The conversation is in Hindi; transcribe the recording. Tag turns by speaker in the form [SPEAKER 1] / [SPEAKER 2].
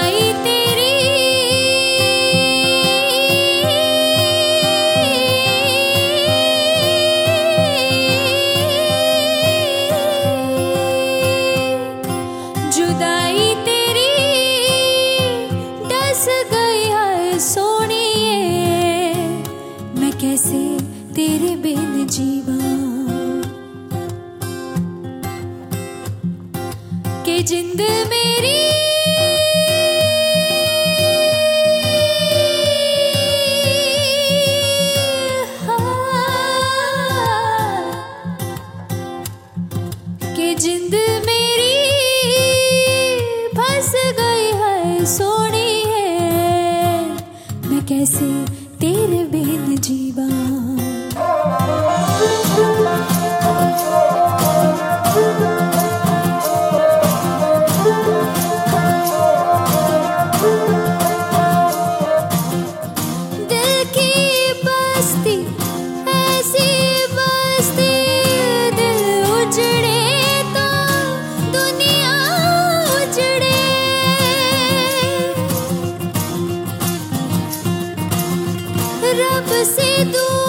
[SPEAKER 1] जुदाई तेरी जुदाई तेरी डस गई है सोनिए, मैं कैसे तेरे बिन जीवा के जिंद मेरी के जिंद मेरी फंस गई है सोनिए, मैं कैसे तेरे बिन जीवा। दिल की बस्ती ऐसी बस्ती, दिल उजड़े तो दुनिया उजड़े, रब से दूर